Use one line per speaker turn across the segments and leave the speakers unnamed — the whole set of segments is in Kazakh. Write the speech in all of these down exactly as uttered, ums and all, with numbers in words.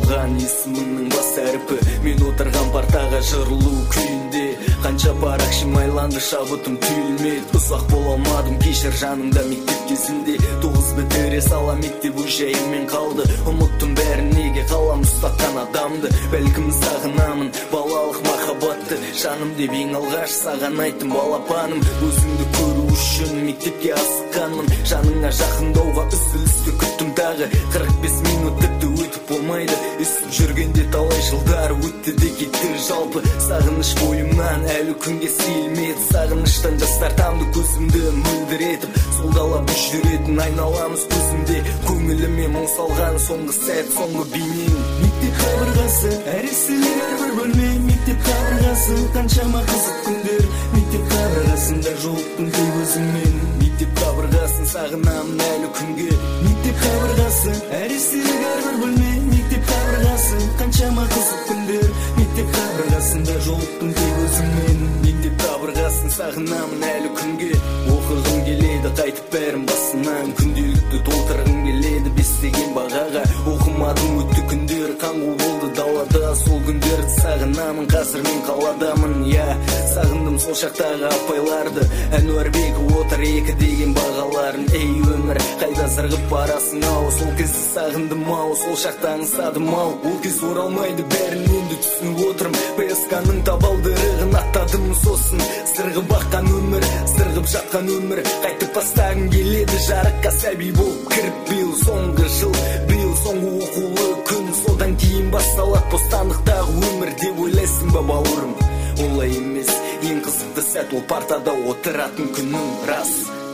жазылған есіміңнің бас әріпі. Мен отырған партаға жырлуу күйінде қанша парақ шимайланды, шабытым түйілмеді. Ұзақ бола алмадым, кешір жаныңда мектеп кезінде. Тоғыз бітіре сала мектеп өз-жайыммен қалды. Ұмыттым бәрін, неге қалам ұстатқан адамды. Бәлкім сағынамын балалық махаббатты. Жаным деп ең алғаш саған айттым балапаным. Өзіңді көру үшін мектепке асыққанмын. Жаныңа жақындауға үзілісті күттім дағы. Қырық бес минут тіпті өтіп болмайды. Үстіп жүргенде талай жылдар өтті де кетті. Жалпы сағыныш бойымнан әлі күнге сейілмеді. Сағыныштан жастар тамды көзімді мөлдіретіп, солдалап жүретін айналамыз көзімде. Көңіліме мұң салған соңғы сәт, соңғы бейнең. Мектеп қабырғасы, әр естілер әрбір бөлме. Мектеп қабырғасы, қаншама қызық күндер. Мектеп қабырғасында жолықтым тек өзіңмен. Мектеп қабырғасын сағынамын әлі күнге. Мектеп қабырғасы, әр естілер әрбір бөлме. Мектеп қабырғасы, қаншама қызық күндер. Мектеп қабырғасында жолықтым тек өзіңмен. Мектеп қабырғасын сағынамын әлі күнге. Оқығым келеді қайтып бәрін басынан. Күнделікті толтырғым келеді бестеген бағаға. Оқымадым өтті күндер, қаңғу болды далада. Сол күндерді сағынамын, қазір мен қаладамын. Я сағындым сол шақтағы апайларды. Әнуарбек отыр екі деген бағаларын. Ей өмір, қайда зырғып барасың ау? Сол кезді сағындым ау, сол шақта аңсадым ау. Ол кез оралмайды, бәрін енді түсініп отырым. ПСК-ның табалдырығын аттадым сосын. Сырғып баққан өмір, сырғып жатқан өмір. Қайтып бастағым келеді жарыққа сәби болып кіріп. Биыл соңғы жыл, биыл соңғы оқулы күн. Содан кейін басталады бостандықтағы өмір деп ойлайсың ба бауырым? Олай емес, ең қызықты сәт ол партада отыратын күнің рас.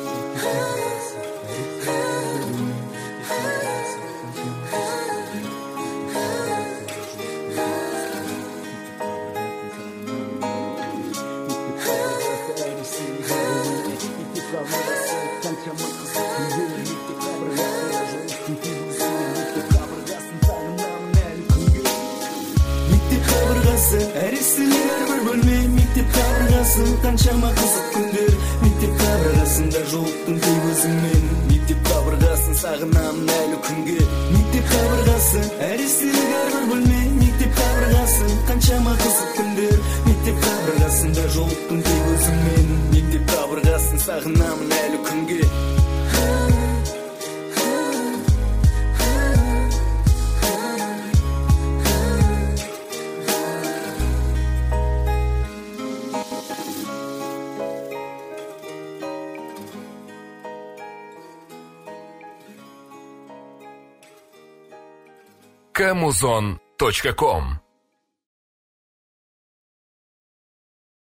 Әр естілер әрбір бөлме. Мектеп қабырғасы, қаншама қызық күндер. Мектеп қабырғасында жолықтым тек өзіңмен. Мектеп қабырғасын сағынамын әлі күнге. Мектеп қабырғасы, әр естілер әрбір бөлме. Мектеп қабырғасы, қаншама қызық күндер. Мектеп қабырғасында жолықтым тек өзіңмен. Мектеп қабырғасын сағынамын әлі күнге.
камузон точка ком